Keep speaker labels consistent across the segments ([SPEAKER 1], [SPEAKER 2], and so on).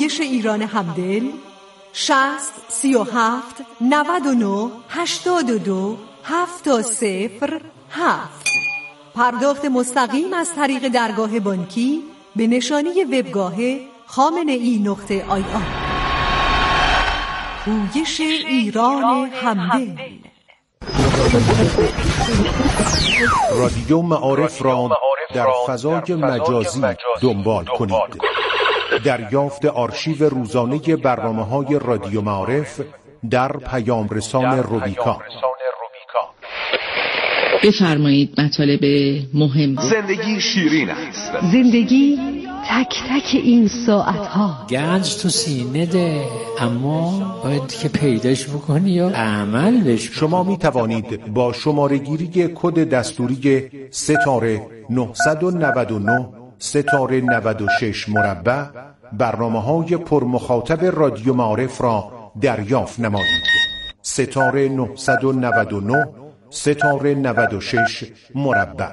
[SPEAKER 1] پویش ایران همدل 60 37 99 82 707. پرداخت مستقیم از طریق درگاه بانکی به نشانی وبگاه خامنه‌ای.ir. پویش ایران همدل.
[SPEAKER 2] رادیو معارف را در فضای مجازی دنبال کنید. دریافت آرشیو روزانه برنامه‌های رادیو معارف در پیام رسان روبیکا.
[SPEAKER 3] بفرمایید مطالب مهم.
[SPEAKER 4] زندگی شیرین است.
[SPEAKER 5] زندگی تک تک این ساعتها.
[SPEAKER 6] گنج تو سینه ده، اما باید که پیداش بکنی یا عمل بش.
[SPEAKER 2] شما می توانید با شماره گیری کد دستوری ستاره 999 ستاره 96 مربع برنامه‌های پرمخاطب رادیو معارف را دریافت نمایید. ستاره 999 ستاره 96 مربع.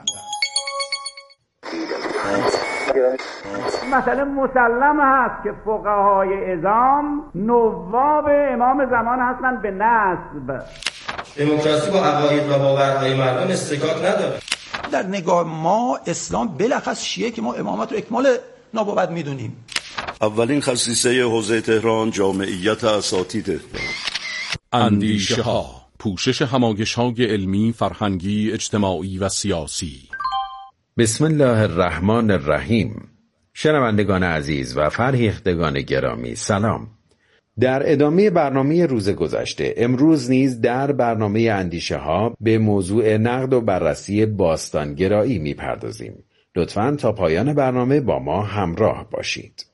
[SPEAKER 7] مثلا مسلم هست که فقهای اعظام نواب امام زمان هستند به نسب.
[SPEAKER 8] دموکراسی با عقاید و باورهای مردم استکاک نداره.
[SPEAKER 9] در نگاه ما اسلام بلخص شیعه که ما امامت رو اکمال نبوت میدونیم.
[SPEAKER 10] اولین خصیصه حوزه تهران جامعیت اساتید.
[SPEAKER 11] اندیشه ها، پوشش همایش‌های علمی، فرهنگی، اجتماعی و سیاسی.
[SPEAKER 12] بسم الله الرحمن الرحیم. شنوندگان عزیز و فرهیختگان گرامی، سلام. در ادامه برنامه روز گذشته، امروز نیز در برنامه اندیشه ها به موضوع نقد و بررسی باستانگرایی میپردازیم. لطفاً تا پایان برنامه با ما همراه باشید.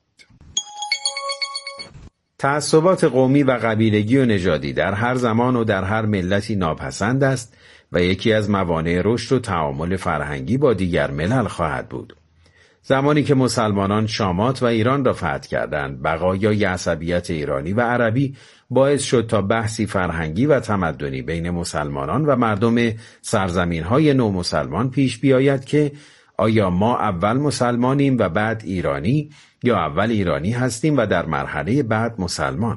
[SPEAKER 12] تعصبات قومی و قبیلگی و نژادی در هر زمان و در هر ملتی ناپسند است و یکی از موانع رشد و تعامل فرهنگی با دیگر ملل خواهد بود. زمانی که مسلمانان شامات و ایران را فتح کردند، بقایای عصبیت ایرانی و عربی باعث شد تا بحثی فرهنگی و تمدنی بین مسلمانان و مردم سرزمین‌های نومسلمان پیش بیاید که آیا ما اول مسلمانیم و بعد ایرانی، یا اول ایرانی هستیم و در مرحله بعد مسلمان؟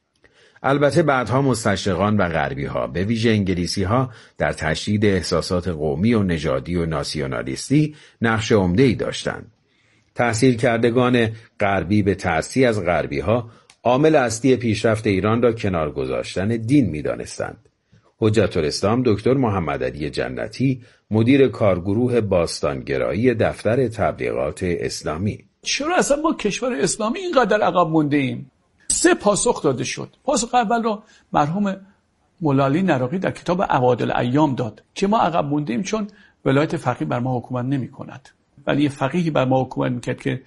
[SPEAKER 12] البته بعدها مستشرقان و غربی‌ها، به ویژه انگلیسی‌ها، در تشدید احساسات قومی و نژادی و ناسیونالیستی نقش عمده‌ای داشتند. تأثیر کردگان غربی به تأثیر از غربی‌ها عامل اصلی پیشرفت ایران را کنار گذاشتن دین می‌دانستند. حجت الاسلام دکتر محمد علی جنتی، مدیر کارگروه باستانگرایی دفتر تبلیغات اسلامی:
[SPEAKER 13] چرا اصلا ما کشور اسلامی اینقدر عقب مونده ایم؟ 3 پاسخ داده شد. پاسخ اول را مرحوم مولا علی نراقی در کتاب عوادل ایام داد که ما عقب مونده ایم چون ولایت فقیه بر ما حکومت نمی کند، ولی یه فقیهی بر ما حکومت میکرد که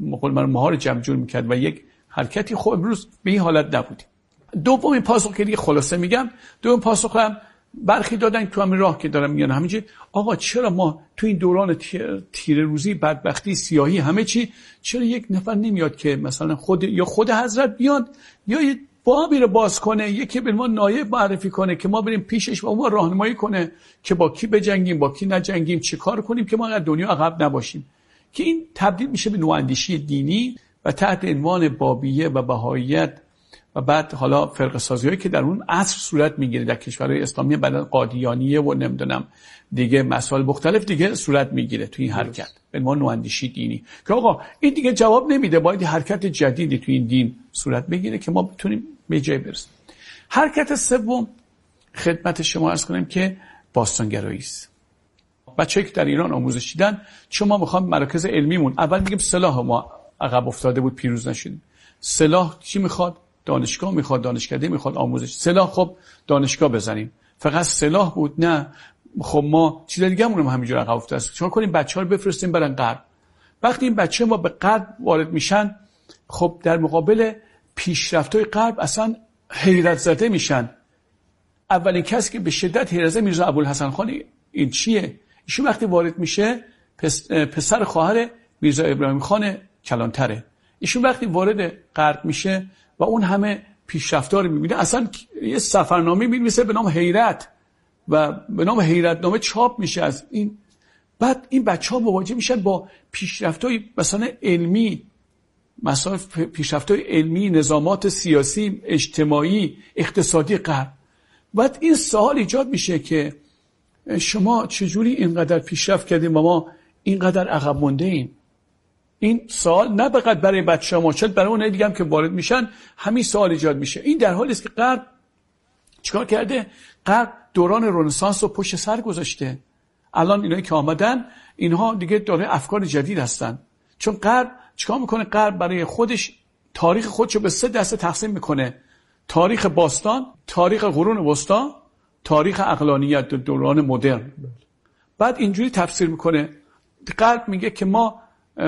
[SPEAKER 13] ما رو جمع جور میکرد و یک حرکتی. خب امروز به این حالت نبودیم. دومین پاسخ که دیگه خلاصه میگم، دومین پاسخ هم برخی دادن تو همین راه که دارم میگن همینجوری: آقا چرا ما تو این دوران تیره روزی، بدبختی، سیاهی، همه چی، چرا یک نفر نمیاد که مثلا خود حضرت بیاد یا یه بابی رو باز کنه، یکی به ما نایب معرفی کنه که ما بریم پیشش و ما راهنمایی کنه که با کی بجنگیم، با کی نجنگیم، چه کار کنیم که ما از دنیا عقب نباشیم. که این تبدیل میشه به نواندیشی دینی و تحت عنوان بابیه و بهاییت و بعد حالا فرقه سازی‌هایی که در اون عصر صورت میگیره در کشورهای اسلامی، بعد قادیانیه و نمیدونم دیگه مسائل مختلف دیگه صورت میگیره تو این حرکت به عنوان نواندیشی دینی، که آقا این دیگه جواب نمیده، باید حرکت جدیدی تو این دین صورت بگیره که ما بتونیم به جای برسیم. حرکت سوم خدمت شما عرض کنم که باستانگرایی است. بچه‌ای که در ایران آموزش دیدن، چون ما میخوام مراکز علمیمون، اول میگیم سلاح ما عقب افتاده بود، پیروز نشدیم. سلاح چی میخواد؟ دانشگاه میخواد، دانشکده میخواد، آموزش. سلاح خب دانشگاه بزنیم، فقط سلاح بود؟ نه، خب ما چیز دیگه هم همینجوری عقب افتاده است. چون کنیم بچه‌ها رو بفرستیم برن غرب. وقتی این بچه ما به غرب وارد میشن، خب در مقابل پیشرفت‌های غرب اصلا حیرت زده میشن. اولین کسی که به شدت حیرت زده میرزا ابوالحسن خان. این چیه؟ ایشون وقتی وارد میشه پسر خواهر میرزا ابراهیم خان کلانتره. ایشون وقتی وارد غرب میشه و اون همه پیشرفت‌ها رو می‌بینه، اصلا یه سفرنامه می‌نویسه به نام حیرت و به نام حیرتنامه چاپ میشه از این. بعد این بچه‌ها مواجه میشن با پیشرفت‌های مثلا علمی مسائل پیشرفت‌های علمی، نظامات سیاسی، اجتماعی، اقتصادی غرب. بعد این سوال ایجاد میشه که شما چجوری اینقدر پیشرفت کردیم و ما اینقدر عقب مونده ایم؟ این سوال نه فقط برای بچه‌ها، شاید برای اونایی دیگه هم که وارد میشن همین سوال ایجاد میشه. این در حالی است که غرب چیکار کرده؟ غرب دوران رنسانس رو پشت سر گذاشته. الان اینایی که آمدن اینها دیگه داره افکار جدید هستن. چون غرب چیکار میکنه؟ غرب برای خودش تاریخ خودشو به 3 دسته تقسیم میکنه: تاریخ باستان، تاریخ قرون وسطا، تاریخ عقلانیت دوران مدرن. بعد اینجوری تفسیر میکنه. غرب میگه که ما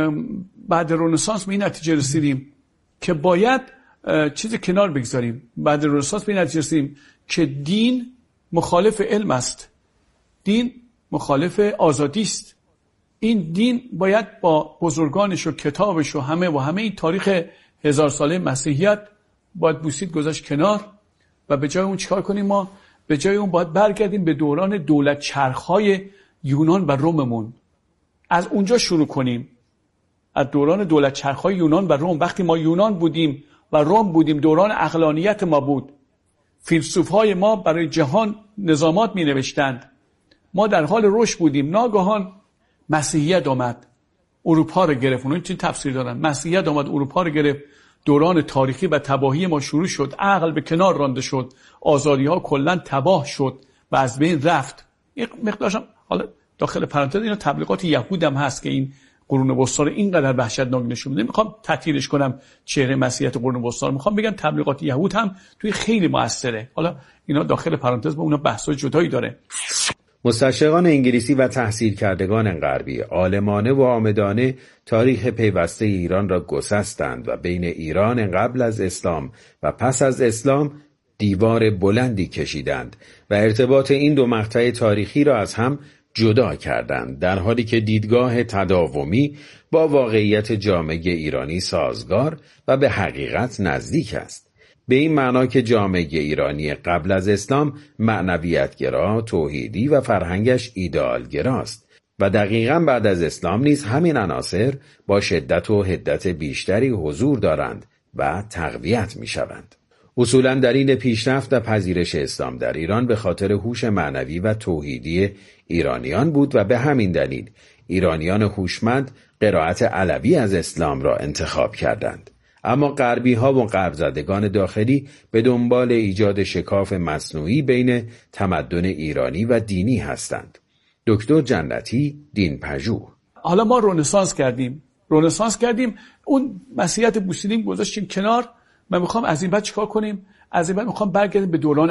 [SPEAKER 13] بعد رنسانس به این نتیجه رسیدیم که باید چیز کنار بگذاریم. بعد رنسانس به این نتیجه رسیدیم که دین مخالف علم است، دین مخالف آزادی است. این دین باید با بزرگانش و کتابش و همه این تاریخ 1000 ساله مسیحیت باید بوسید گذاشت کنار و به جای اون چیکار کنیم؟ ما به جای اون باید برگردیم به دوران دولت چرخ‌های یونان و روممون. از اونجا شروع کنیم، از دوران دولت چرخ‌های یونان و روم. وقتی ما یونان بودیم و روم بودیم، دوران عقلانیت ما بود. فیلسوف‌های ما برای جهان نظامات می‌نوشتند. ما در حال رشد بودیم. ناگهان مسیحیت آمد، اروپا رو گرفت. اونها چی تفسیر دارن؟ مسیحیت آمد، اروپا رو گرفت. دوران تاریخی و تباهی ما شروع شد. عقل به کنار رانده شد. آزادی‌ها کلاً تباه شد و از بین رفت. این مقدارش حالا داخل پرانتز اینا تبلیغات یهود هم هست که این قرون وسطا رو اینقدر وحشتناک نشون میده. نمیخوام تعطیلش کنم چهره مسیحیت قرون وسطا رو، میخوام بگم تبلیغات یهود هم توی خیلی موثره. حالا اینا داخل پرانتز با اونا بحث‌های جدایی داره.
[SPEAKER 12] مستشرقان انگلیسی و تحصیل کردگان غربی عالمانه و عامدانه تاریخ پیوسته ایران را گسستند و بین ایران قبل از اسلام و پس از اسلام دیوار بلندی کشیدند و ارتباط این دو مقطع تاریخی را از هم جدا کردند، در حالی که دیدگاه تداومی با واقعیت جامعه ایرانی سازگار و به حقیقت نزدیک است. به این معنا که جامعه ایرانی قبل از اسلام معنویتگرا، توحیدی و فرهنگش ایدئالگراست و دقیقاً بعد از اسلام نیز همین عناصر با شدت و حدت بیشتری حضور دارند و تقویت می‌شوند. اصولاً دلیل پیشرفت و پذیرش اسلام در ایران به خاطر هوش معنوی و توحیدی ایرانیان بود و به همین دلیل ایرانیان هوشمند قرائت علوی از اسلام را انتخاب کردند. اما غربی‌ها و غرب‌زدگان داخلی به دنبال ایجاد شکاف مصنوعی بین تمدن ایرانی و دینی هستند. دکتر جنتی، دین‌پژوه.
[SPEAKER 13] حالا ما رنسانس کردیم، اون مسیحیت بوسیدیم گذاشتیم کنار. من میخوام از این بعد چیکار کنیم؟ از این بعد میخوام برگردیم به دوران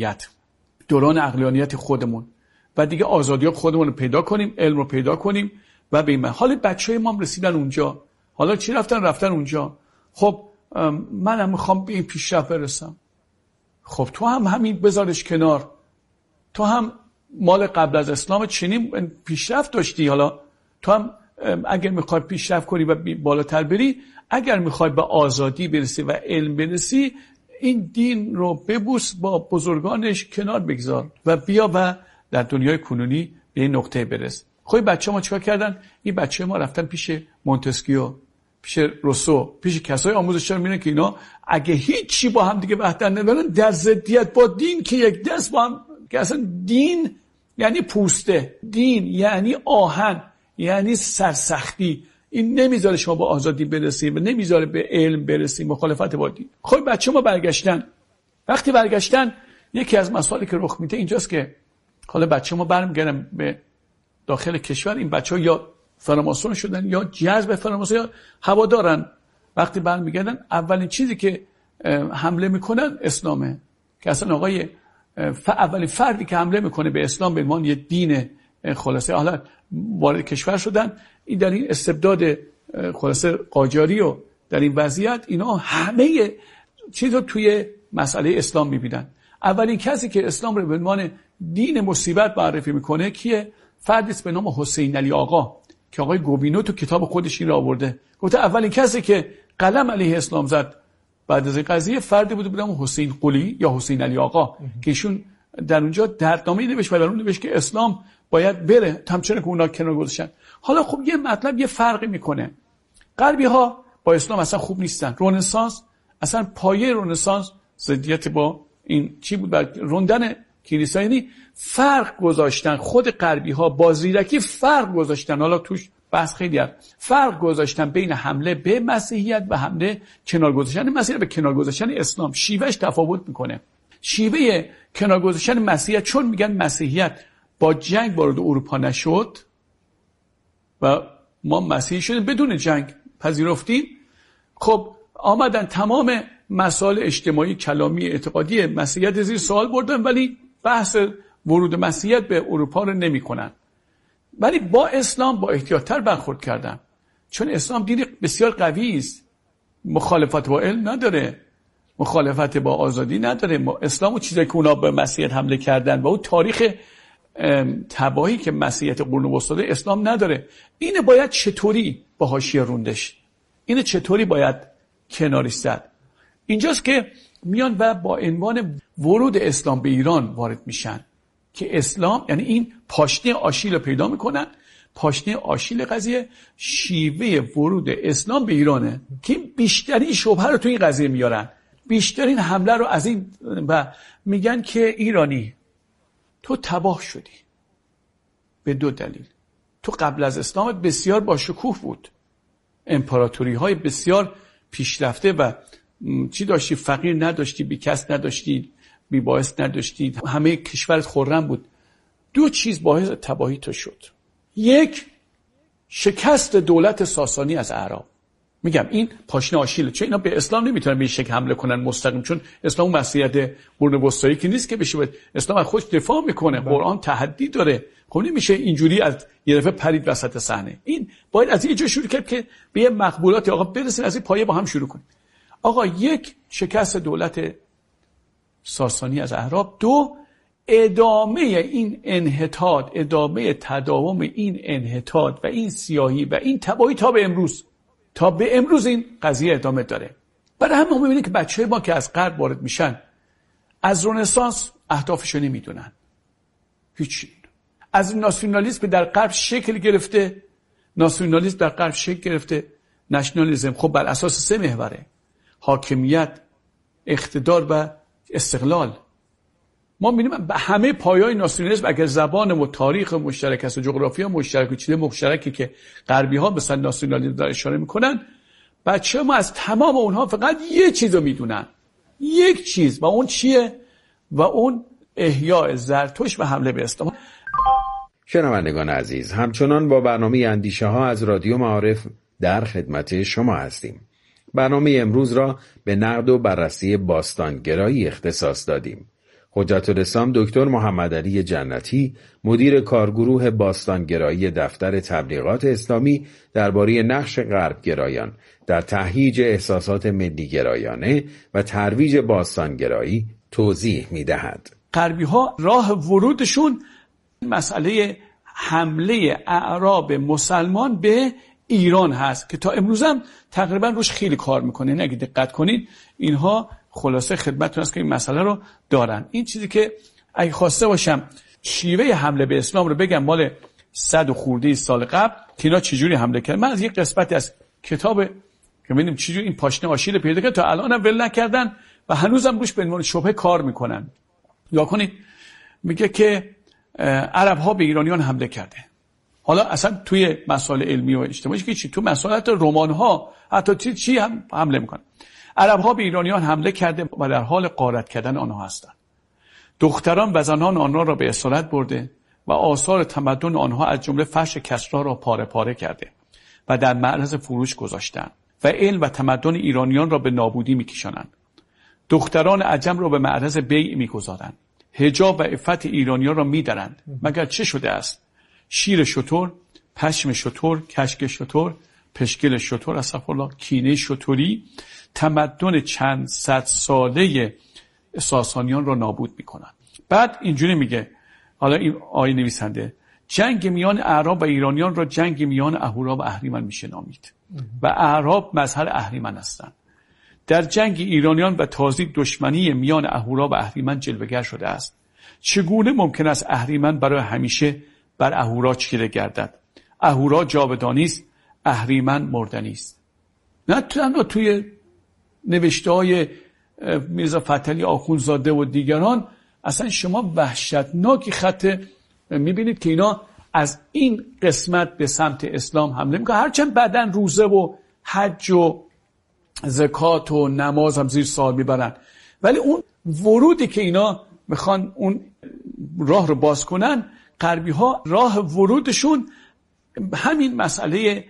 [SPEAKER 13] عقلانیت خودمون و دیگه آزادی‌ها خودمون رو پیدا کنیم، علم رو پیدا کنیم و به این حال بچه‌های ما هم رسیدن اونجا. حالا چی رفتن اونجا؟ خب منم میخوام به این پیشرفت برسم. خب تو هم همین بذارش کنار. تو هم مال قبل از اسلام چنین پیشرفت داشتی. حالا تو هم اگر میخوای پیشرفت کنی و بالاتر بری، اگر میخوای به آزادی برسی و علم برسی، این دین رو ببوس، با بزرگانش کنار بگذار و بیا و در دنیای کنونی به این نقطه برس. خب بچه ما چیکار کردن؟ این بچه ما رفتن پیش مونتسکیو، پیش روسو، پیش کسای آموزشگر میرن که اینا اگه هیچی با هم دیگه وحدت ندارن، در ضدیت با دین که یک دست با هم، که اصلا دین یعنی پوسته، دین یعنی آهن، یعنی سرسختی. این نمیذاره شما با آزادی برسید و نمیذاره به علم برسید، مخالفت با دین. خب بچه ما برگشتن. وقتی برگشتن یکی از مسائلی که رخ میده اینجاست که حالا بچه ما برمیگردن به داخل کشور. این بچه‌ها یا فراماسون شدن یا جذب فراماسون یا هوادارن. وقتی برمیگردن اولین چیزی که حمله میکنن اسلامه، که اصلا آقای اولین فردی که حمله میکنه به اسلام به عنوان یه دین خلاصه حالا وارد کشور شدن. این در این استبداد خلاصه قاجاری و در این وضعیت اینا همه چیز رو توی مسئله اسلام میبینن. اولین کسی که اسلام رو به عنوان دین مصیبت معرفی میکنه کیه؟ فردی است به نام حسین علی آقا که آقای گوبینو تو کتاب خودش این رو آورده. گفته اولین کسی که قلم علیه اسلام زد بعد از این قضیه فردی بود به نام حسین قلی یا حسین علی آقا که ایشون در اونجا دردنامه‌ای نوشت و در اون نوشت که اسلام باید بره، همچنان که اونا کنار گذاشتن. حالا خب یه مطلب یه فرقی میکنه. غربی‌ها با اسلام اصلا خوب نیستن. رنسانس اصلا پایه رنسانس ضدیت با این چی بود؟ روندن کلیسا، یعنی فرق گذاشتن. خود غربی ها با زیرکی فرق گذاشتن، حالا توش بحث خیلی هست، فرق گذاشتن بین حمله به مسیحیت و حمله کنار گذاشتن مسیحیت به کنار گذاشتن اسلام. شیوهش تفاوت میکنه. شیوه کنار گذاشتن مسیحیت، چون میگن مسیحیت با جنگ وارد اروپا نشد و ما مسیحی شدیم بدون جنگ پذیرفتیم، خب آمدن تمام مسائل اجتماعی، کلامی، اعتقادی مسیحیت زیر سوال بردن، ولی بحث ورود مسیحیت به اروپا رو نمی کنن. ولی با اسلام با احتیاط‌تر برخورد کردن، چون اسلام دین بسیار قوی است، مخالفت با علم نداره، مخالفت با آزادی نداره. اسلام و چیزایی که اونا به مسیحیت حمله کردن و اون تاریخ تباهی که مسیحیت قرون وسطا اسلام نداره. اینه باید چطوری با حاشیه روندش، اینه چطوری باید کنارش زد. اینجاست که میان و با عنوان ورود اسلام به ایران وارد میشن که اسلام، یعنی این پاشنه آشیل رو پیدا میکنن. پاشنه آشیل قضیه شیوه ورود اسلام به ایرانه که بیشترین شبهه رو تو این قضیه میارن، بیشترین حمله رو از این و میگن که ایرانی تو تباه شدی به دو دلیل. تو قبل از اسلامت بسیار با شکوه بود، امپراتوری های بسیار پیشرفته و چی داشتی؟ فقیر نداشتی، بی کس نداشتی، بی باعث نداشتی، همه کشورت خرم بود. دو چیز باعث تباهی تو شد. یک، شکست دولت ساسانی از اعراب. میگم این پاشنه آشیله، چون اینا به اسلام نمیتونن به این شکل حمله کنن مستقیم، چون اسلام مسیحیت قرون وسطایی که نیست که بشه. اسلام از خودش دفاع میکنه، قرآن تحدی داره. خب نمیشه اینجوری از یه دفعه پرید وسط صحنه. این باید از یه جا شروع کرد که به یه مقبولات آقا برسیم، از این پایه با هم شروع کنیم. آقا یک، شکست دولت ساسانی از اعراب. دو، ادامه این انحطاط، ادامه تداوم این انحطاط و این سیاهی و این تباهی تا به امروز این قضیه ادامه داره. برای همه ما می‌بینیم که بچه‌های ما که از غرب وارد میشن از رنسانس اهدافشو نمیدونن، هیچی. از ناسیونالیسم در غرب شکل گرفته، ناسیونالیسم در غرب شکل گرفته، نشنالیسم خب بر اساس 3 محوره: حاکمیت، اقتدار و استقلال. ما می‌بینیم به همه پایه‌های ناسیونالیسم اگر زبان و تاریخ مشترک است و جغرافیا مشترک و چیز مشترکی که غربی‌ها مثلا ناسیونالیسم داره اشاره می‌کنن، بچه‌ها ما از تمام اونها فقط یک چیز رو می‌دونن، یک چیز، و اون چیه؟ و اون احیاء زرتشت و حمله به اسلام.
[SPEAKER 12] شنوندگان عزیز، همچنان با برنامه اندیشه ها از رادیو معارف در خدمت شما هستیم. برنامه امروز را به نقد و بررسی باستانگرایی اختصاص دادیم. حجت الاسلام دکتر محمد علی جنتی، مدیر کارگروه باستانگرایی دفتر تبلیغات اسلامی، درباره نقش غربگرایان در تهییج احساسات ملیگرایانه و ترویج باستانگرایی توضیح می‌دهد.
[SPEAKER 13] غربی‌ها راه ورودشون مسئله حمله اعراب مسلمان به ایران هست که تا امروز هم تقریبا روش خیلی کار میکنه. اگه دقت کنید اینها خلاصه خدمتتون هست که این مسئله رو دارن. این چیزی که اگه خواسته باشم شیوه حمله به اسلام رو بگم مال 100 و خورده سال قبل که اینا چجوری حمله کردن. من از یک قسمتی از کتاب که ببینیم چجوری این پاشنه آشیل پیدا کردن تا الان هم ول نکردن و هنوزم روش به عنوان شبهه کار میکنن. یا کنید میگه که عرب ها به ایرانیان حمله کرده. حالا اصلا توی مسائل علمی و اجتماعی که چی، تو مسائل رمان ها حتی چی هم حمله میکنن. عرب ها به ایرانیان حمله کرده و در حال غارت کردن آنها هستند. دختران و زنان آنها را به اسارت برده و آثار تمدن آنها از جمله فرش کسری را پاره پاره کرده و در معرض فروش گذاشتند و علم و تمدن ایرانیان را به نابودی میکشانند. دختران عجم را به معرض بیع میگذارند. حجاب و عفت ایرانیان را میدرند. مگر چه شده است؟ شیر شتر، پشم شتر، کشک شتر، پشگل شتر، استغفرالله، کینه شتری تمدن چند صد ساله ساسانیان را نابود میکنند. بعد اینجوری میگه، حالا این آیه نویسنده، جنگ میان اعراب و ایرانیان را جنگ میان اهورا و اهریمن میشنامید و اعراب مظهر اهریمن هستند. در جنگ ایرانیان و تازی دشمنی میان اهورا و اهریمن جلوه‌گر شده است. چگونه ممکن است اهریمن برای همیشه بر اهورا چیره گردد؟ اهورا جاودانی است، اهریمن مردنی است. نه تنها توی نوشته‌های میرزا فتحعلی آخوندزاده و دیگران، اصلا شما وحشتناکی خط میبینید که اینا از این قسمت به سمت اسلام حمله میکنه. هرچند بعداً روزه و حج و زکات و نماز هم زیر سوال میبرن، ولی اون ورودی که اینا میخوان اون راه رو باز کنن، غربی ها راه ورودشون همین مسئله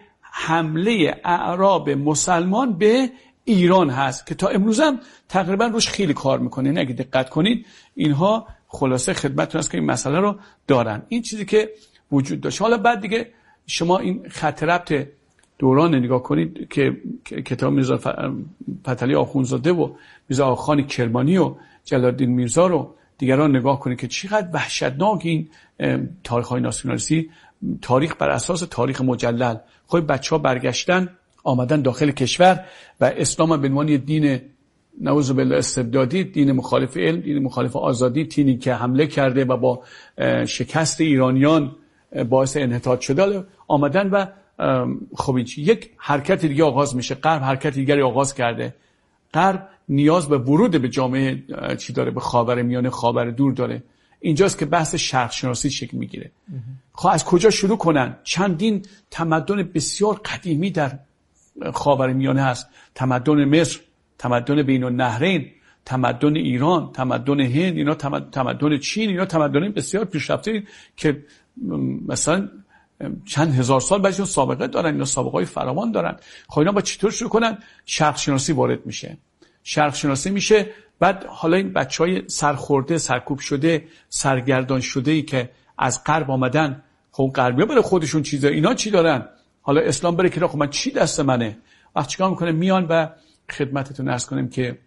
[SPEAKER 13] حمله اعراب مسلمان به ایران هست که تا امروز هم تقریبا روش خیلی کار میکنه. اگه دقت کنید اینها خلاصه خدمتتون هست که این مسئله رو دارن. این چیزی که وجود داشت. حالا بعد دیگه شما این خط ربط دوران نگاه کنید که کتاب میرزا فتحعلی آخوندزاده و میرزا آقاخان کرمانی و جلال‌الدین میرزا رو دیگران نگاه کنید که چقدر وحشتناک این تاریخ‌های ناسیونالیستی، تاریخ بر اساس تاریخ مجلل. خب بچه‌ها برگشتن آمدن داخل کشور و اسلام به عنوان دین نعوذ بالله استبدادی، دین مخالف علم، دین مخالف آزادی، دینی که حمله کرده و با شکست ایرانیان باعث انحطاط شده آمدن و خب یک حرکت دیگه آغاز میشه. غرب حرکت دیگری آغاز کرده. غرب نیاز به ورود به جامعه چی داره؟ به خاورمیانه، خاور دور داره. اینجاست که بحث شرق شناسی شکل میگیره. خب از کجا شروع کنن؟ چندین تمدن بسیار قدیمی در خاورمیانه هست. تمدن مصر، تمدن بین النهرین، تمدن ایران، تمدن هند، اینا تمدن چین، اینا تمدن بسیار پیشرفته که مثلا چند هزار سال بعدشون سابقه دارن، اینا سابقه‌های فراوان دارن. خب اینا با چطور شروع کنن؟ شرق شناسی وارد میشه. شرق شناسی میشه. بعد حالا این بچهای سرخورده، سرکوب شده، سرگردان شده‌ای که از غرب آمدن، خب غربی‌ها برای خودشون چیزا، اینا چی دارن؟ حالا اسلام بره که خب من چی دست منه؟ وقت چیکار میکنه؟ میان و خدمتتون عرض کنم که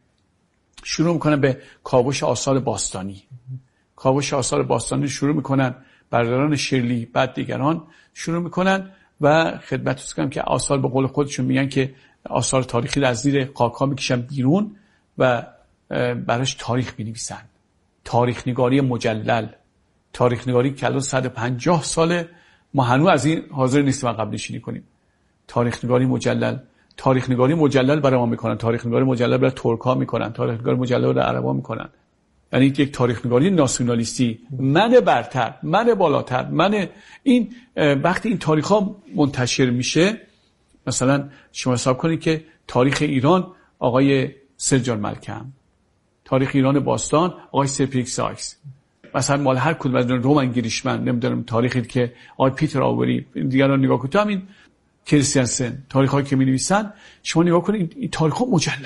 [SPEAKER 13] شروع میکنن به کاوش آثار باستانی. کاوش آثار باستانی شروع میکنن، برادران شرلی بعد دیگران شروع میکنن و خدمتتون کنم که آثار به قول خودشون میگن که آثار تاریخی از زیر خاک‌ها میکشن بیرون و براش تاریخ بنویسن. تاریخ نگاری مجلل، تاریخ نگاری که الان 150 ساله ما هنوز از این حاضر نیستیم عقب نشینی کنیم. تاریخ نگاری مجلل، تاریخ نگاری مجلل برای ما میکنن، تاریخ نگاری مجلل برای ترک‌ها میکنن، تاریخ نگاری مجلل برای عرب‌ها میکنن. یعنی یک تاریخ نگاری ناسیونالیستی، من برتر، من بالاتر، من این. وقتی این تاریخ‌ها منتشر میشه، مثلا شما حساب کنید که تاریخ ایران آقای سر جان ملکم، تاریخ ایران باستان آقای سر پیک سایکس، مثلا مال هر کدوم از رومن گریشمن، نمیدونم تاریخی که آقای پیتر آوری، دیگران نگاه کنید، همین کریستیانسن، تاریخ‌هایی که می‌نویسن شما نگاه کنید، این تاریخ‌ها مجلله.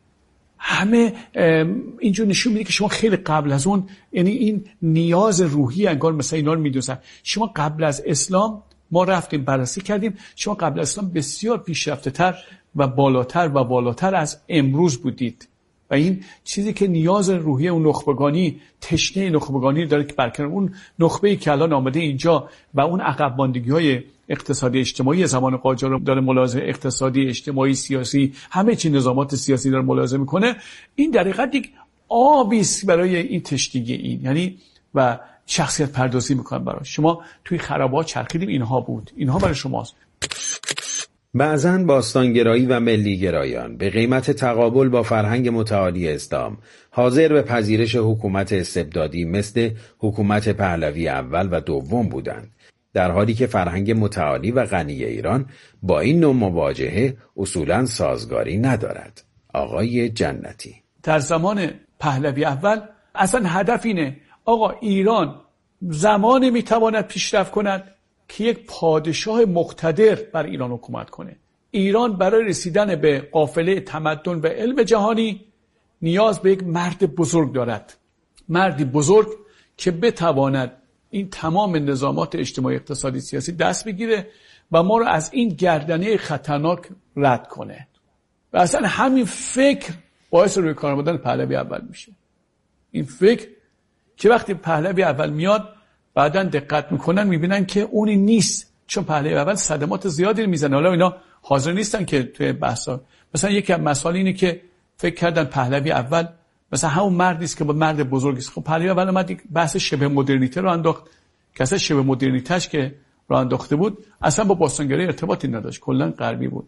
[SPEAKER 13] همه اینجور نشون میده که شما خیلی قبل از اون، یعنی این نیاز روحی انگار مثلا اینا رو میدونن. شما قبل از اسلام ما رفتیم بررسی کردیم، شما قبل از اسلام بسیار پیشرفته‌تر و بالاتر از امروز بودید و این چیزی که نیاز روحی اون نخبگانی، تشنه نخبگانی داره که برکنار اون نخبه‌ای که الان آمده اینجا و اون عقب ماندگی‌های اقتصادی اجتماعی زمان قاجار رو داره ملاحظه، اقتصادی، اجتماعی، سیاسی، همه چی نظامات سیاسی داره ملاحظه میکنه. این در حقیقت یک آبیست برای این تشنگی این، یعنی و شخصیت پردازی میکنن برای شما. توی خرابات چرخیدیم، اینها بود، اینها برای شماست.
[SPEAKER 12] بعضاً باستانگرایی و ملیگرایان به قیمت تقابل با فرهنگ متعالی اسلام حاضر به پذیرش حکومت استبدادی مثل حکومت پهلوی اول و دوم بودند، در حالی که فرهنگ متعالی و غنی ایران با این نوع مواجهه اصولاً سازگاری ندارد. آقای جنتی:
[SPEAKER 13] در زمان پهلوی اول اصلا هدف اینه آقا ایران زمانی میتواند پیشرفت کند که یک پادشاه مقتدر بر ایران حکومت کنه. ایران برای رسیدن به قافله تمدن و علم جهانی نیاز به یک مرد بزرگ دارد. مردی بزرگ که بتواند این تمام نظامات اجتماعی، اقتصادی، سیاسی دست بگیره و ما رو از این گردنه خطرناک رد کنه. و اصلا همین فکر باعث روی کار آمدن پهلوی اول میشه. این فکر که وقتی پهلوی اول میاد بعداً دقت میکنن میبینن که اونی نیست، چون پهلوی اول صدمات زیادی میزنه. حالا اینا حاضر نیستن که توی بحثا، مثلا یکی از مسائل اینه که فکر کردن پهلوی اول مثلا همون مردی است که با مرد بزرگی است. خب پهلوی اول اومد یک بحث شبه مدرنیته رو انداخت که اصلا شبه مدرنیتهش که رو انداخته بود اصلا با باستانگرایی ارتباطی نداشت، کلا غربی بود.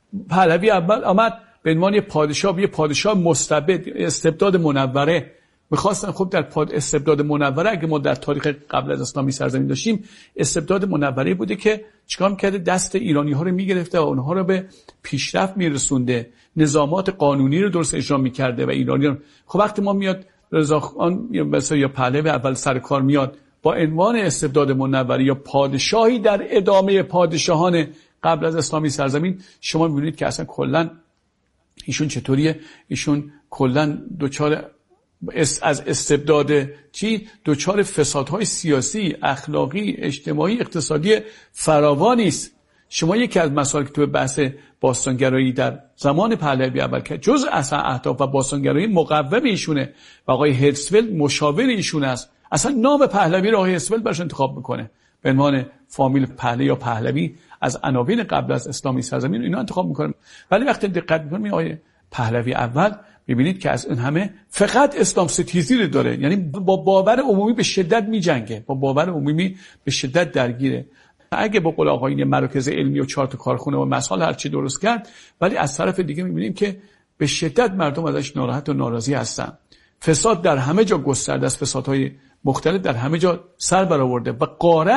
[SPEAKER 13] پهلوی اول آمد به عنوان یه پادشاه مستبد، استبداد منوره. می‌خواستن خب در استبداد منوره، اگه ما در تاریخ قبل از اسلامی سرزمین داشتیم، استبداد منوره بوده که چیکار می‌کرده؟ دست ایرانی‌ها رو می‌گرفته و اونها رو به پیشرفت می‌رسونده، نظامات قانونی رو درست اجرا می‌کرده و ایرانیان. خب وقتی ما میاد رضاخان یا پهلوی اول سر کار میاد با عنوان استبداد منوره یا پادشاهی در ادامه پادشاهان قبل از اسلامی سرزمین، شما می‌بینید که اصلا کلاً ایشون چطوریه؟ ایشون کلاً دوچار از استبداد دوچار فسادهای سیاسی، اخلاقی، اجتماعی، اقتصادی فراوانی است. شما یکی از مسائلی که تو بحث باستانگرایی در زمان پهلوی اول که جز اصلا اهداف و باستانگرایی مقوم ایشونه و آقای هرتزفلد مشاور ایشون است، اصلا نام پهلوی رو آقای هرتزفلد برش انتخاب میکنه به عنوان فامیل پهلوی یا پهلوی از عناوین قبل از اسلامی سرزمین اینا انتخاب میکنه. ولی وقتی دقت میکنیم آقای پهلوی اول میبینید که از این همه فقط اسلام ستیزی رو داره، یعنی با باور عمومی به شدت میجنگه، با باور عمومی به شدت درگیره. اگه به قول آقایون مراکز علمی و 4 تا کارخونه و مسائل هر چی درست کرد، ولی از طرف دیگه میبینیم که به شدت مردم ازش ناراحت و ناراضی هستن. فساد در همه جا گسترده است، فسادهای مختلف در همه جا سر برآورده و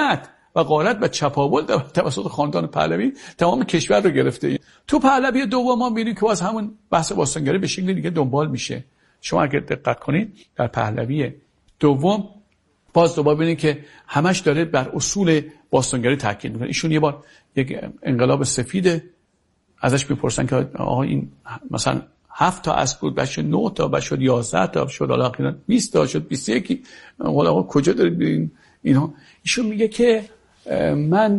[SPEAKER 13] غارت و چپاول در توسط خاندان پهلوی تمام کشور رو گرفته. تو پهلوی دوم ما می‌بینیم که باز همون بحث باستانگرایی به شکل دیگه دنبال میشه. شما اگر دقت کنید در پهلوی دوم باز دوباره ببینید که همش داره بر اصول باستانگرایی تاکید میکنه. ایشون یه بار یک انقلاب سفید ازش میپرسن که آقا این مثلا 7 تا اسب بود، بعد شد 9 تا، بعد شد 11 تا، شد الاخیرا 20 تا، شد 21. آقا کجا دارید اینا؟ ایشون میگه که من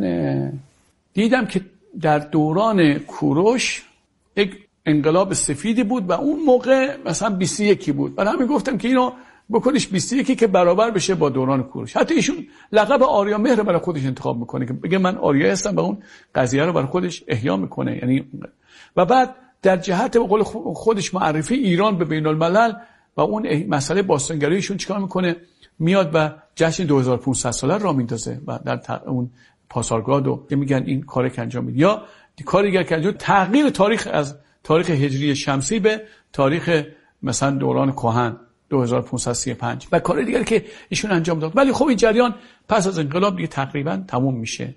[SPEAKER 13] دیدم که در دوران کوروش یک انقلاب سفیدی بود و اون موقع مثلا 21 بود، برای همین گفتم که اینو بکنیش 21 که برابر بشه با دوران کوروش. حتی ایشون لقب آریا مهر برای خودش انتخاب میکنه که بگه من آریا هستم و اون قضیه رو برای خودش احیا میکنه. یعنی و بعد در جهت به قول خودش معرفی ایران به بین الملل و اون مسئله باستانگراییشون چیکار میکنه؟ میاد و جشن 2500 ساله را میندازه و در اون پاسارگاد رو که میگن این کار که انجام میده، یا کاری دیگر که انجام تغییر تاریخ از تاریخ هجری شمسی به تاریخ مثلا دوران کهن 2535 و کار دیگر که ایشون انجام داد. ولی خب این جریان پس از انقلاب دیگه تقریبا تموم میشه.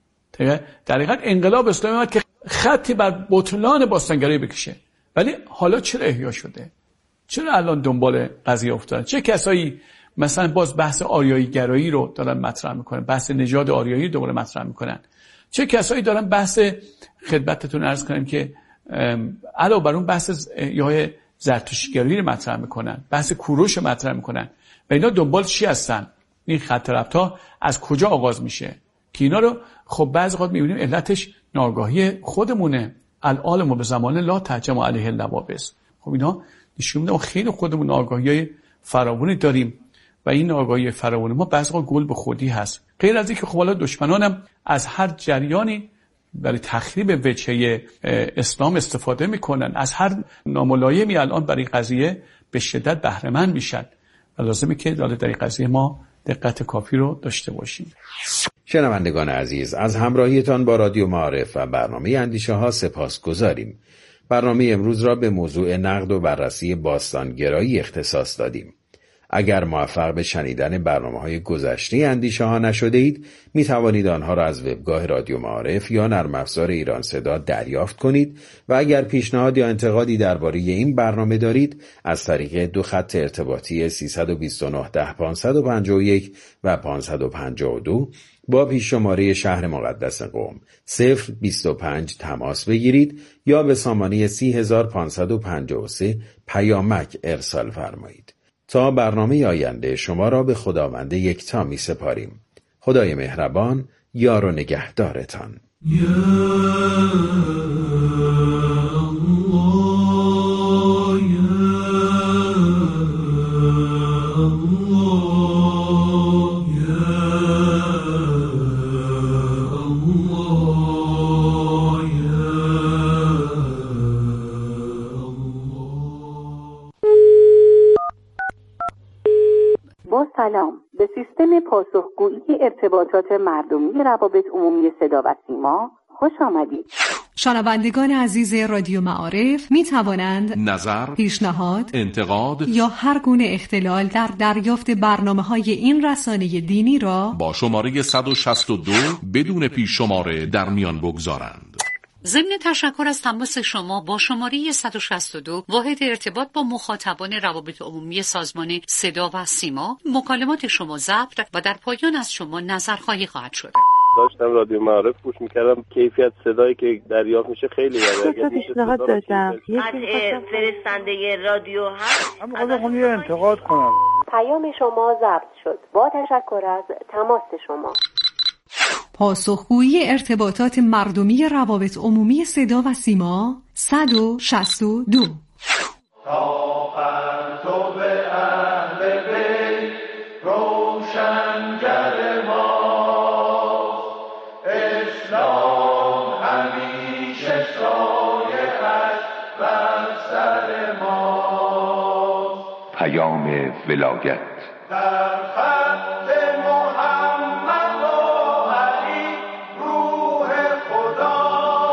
[SPEAKER 13] در حقیقت انقلاب اسلامی اومد که خطی بر بطلان باستانگرایی بکشه. ولی حالا چرا احیا شده؟ چرا الان دنبال قضیه افتادن؟ چه کسایی مثلا باز بحث آریایی گرایی رو دارن مطرح میکنن، بحث نژاد آریایی دوباره مطرح میکنن؟ چه کسایی دارن بحث خدمتتون عرض کنم که علاوه بر اون بحث یا زرتشتیگرایی رو مطرح میکنن، بحث کوروش رو مطرح میکنن و اینا دنبال چی هستن؟ این خط ربط‌ها از کجا آغاز میشه؟ که اینا رو خب بعضی وقت میبینیم علتش ناآگاهی خودمونه. العالم به زمان لا تهجم علیه اللوابس. خب اینا نشون میده ما خیلی خودمون آگاهی فراوانی داریم و این آگاهی فراوان ما بعضی وقت گل به خودی هست. غیر از اینکه خب حالا دشمنانم از هر جریانی برای تخریب وجهه اسلام استفاده میکنن، از هر ناملایمی الان برای قضیه به شدت بهره مند میشن و لازمه که در این قضیه ما دقت کافی رو داشته باشیم.
[SPEAKER 12] شنوندگان عزیز، از همراهیتان با رادیو معارف و برنامه اندیشه ها سپاسگزاریم. برنامه امروز را به موضوع نقد و بررسی باستانگرایی اختصاص دادیم. اگر موفق به شنیدن برنامه‌های گذشته اندیشه ها نشده اید، می توانید آنها را از وبگاه رادیو معارف یا نرم افزار ایران صدا دریافت کنید و اگر پیشنهاد یا انتقادی درباره این برنامه دارید، از طریق 2 خط ارتباطی 329 10 551 و 552 با پیش شماره شهر مقدس قم 025 تماس بگیرید یا به سامانه 30553 پیامک ارسال فرمایید. تا برنامه آینده شما را به خداوند یکتا می سپاریم. خدای مهربان یار و نگهدارتان.
[SPEAKER 14] سلام، به سیستم پاسخگویی ارتباطات مردمی روابط عمومی صدا و سیما
[SPEAKER 5] خوش آمدید.
[SPEAKER 1] شنوندگان عزیز رادیو معارف می توانند
[SPEAKER 11] نظر،
[SPEAKER 1] پیشنهاد،
[SPEAKER 11] انتقاد
[SPEAKER 1] یا هر گونه اختلال در دریافت برنامه‌های این رسانه دینی را
[SPEAKER 11] با شماره 162 بدون پیش شماره در میان بگذارند.
[SPEAKER 14] ضمن تشکر از تماس شما با شماره 162 واحد ارتباط با مخاطبان روابط عمومی سازمان صدا و سیما، مکالمات شما ضبط و در پایان از شما نظرخواهی خواهد شد.
[SPEAKER 15] داشتم رادیو معارف گوش میکردم، کیفیت صدایی که دریافت میشه خیلی
[SPEAKER 5] بده. پیشنهاد داشتم
[SPEAKER 16] فرستنده رادیو هست.
[SPEAKER 7] من خواهم یه انتقاد کنم.
[SPEAKER 5] پیام شما ضبط شد. با تشکر از تماس شما.
[SPEAKER 1] پاسخگویی ارتباطات مردمی روابط عمومی صدا و سیما 162.
[SPEAKER 4] پیام ولایت
[SPEAKER 17] در خط محمد و علی روح خدا،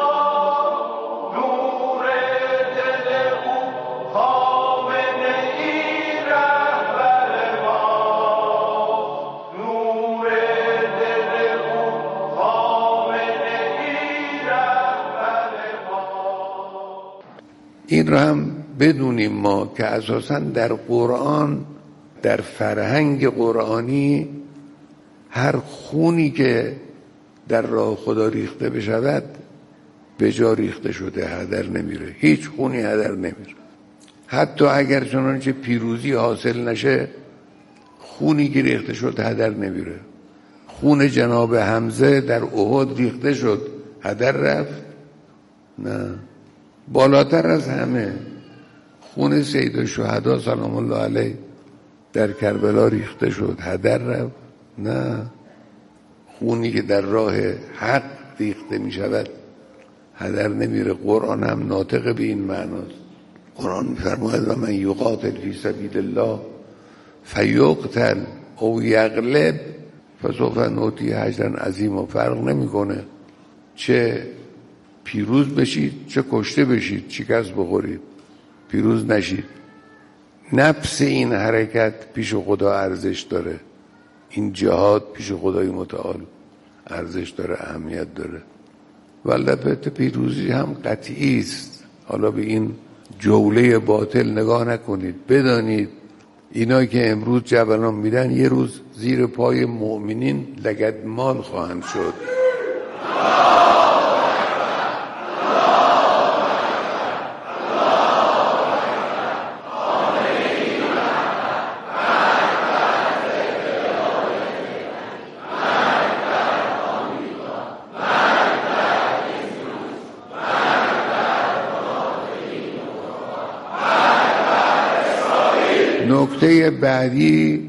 [SPEAKER 17] نور دل او خامنه ای رهبر ما، نور دل او خامنه ای رهبر ما.
[SPEAKER 18] این رو هم بدونیم ما که اساساً در قرآن، در فرهنگ قرآنی، هر خونی که در راه خدا ریخته بشود به جا ریخته شده، هدر نمیره. هیچ خونی هدر نمیره. حتی اگر چنانچه پیروزی حاصل نشه، خونی که ریخته شد هدر نمیره. خون جناب حمزه در احد ریخته شد، هدر رفت؟ نه. بالاتر از همه خون سید الشهدا سلام الله علیه در کربلا ریخته شد، هدر رفت؟ نه. خونی که در راه حق ریخته می شود هدر نمیره. قرآن هم ناطق به این معناست. قرآن می فرماید و من یقاتل فی سبیل الله فیقتل او یغلب فسوف نؤتیه اجرا عظیما. فرق نمیکنه چه پیروز بشید چه کشته بشید، شکست بخورید، پیروز نشید. نفس این حرکت پیش خدا ارزش داره. این جهاد پیش خدای متعال ارزش داره، اهمیت داره. و البته پیروزی هم قطعی است. حالا به این جوله باطل نگاه نکنید. بدانید اینا که امروز جوانان میدن یه روز زیر پای مؤمنین لگدمال خواهند شد. نکته بعدی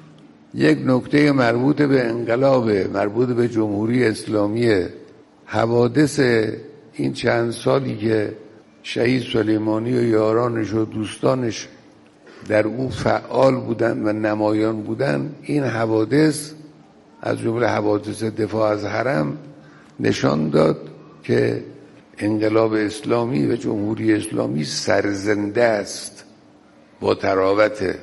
[SPEAKER 18] یک نکته مربوط به انقلاب، مربوط به جمهوری اسلامی. حوادث این چند سالی که شهید سلیمانی و یارانش و دوستانش در او فعال بودن و نمایان بودن، این حوادث از جمله حوادث دفاع از حرم نشان داد که انقلاب اسلامی و جمهوری اسلامی سرزنده است، با تراوت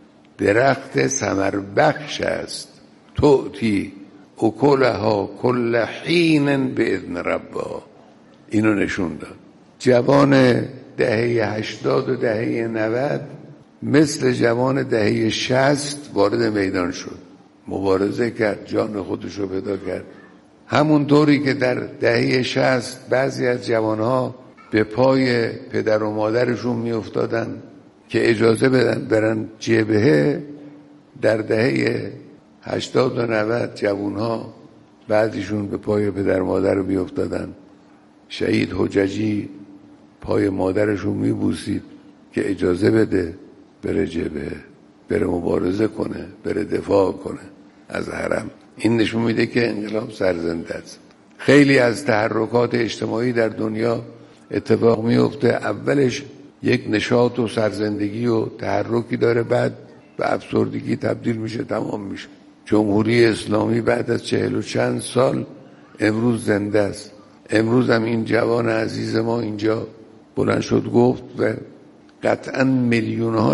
[SPEAKER 18] درخت ثمربخش است. تؤتی اکلها کل حین باذن ربها. اینو نشون داد. جوان دهه 80 و دهه 90 مثل جوان دهه 60 وارد میدان شد، مبارزه کرد، جان خودشو فدا کرد. همونطوری که در دهه 60 بعضی از جوانها به پای پدر و مادرشون می افتادن که اجازه بدن برن جبهه، در دهه 80 و 90 جوانها بعضیشون به پای پدر و مادر می افتادن. شهید حججی پای مادرشون می بوسید که اجازه بده بره جبهه، بره مبارزه کنه، بره دفاع کنه از حرم. این نشون میده که انقلاب سرزنده است. خیلی از تحرکات اجتماعی در دنیا اتفاق میفته، اولش یک نشاط و سرزندگی و تحرکی داره، بعد به افسردگی تبدیل میشه، تمام میشه. جمهوری اسلامی بعد از 40 و چند سال امروز زنده است. امروز هم این جوان عزیز ما اینجا بلند شد گفت و قطعا میلیون ها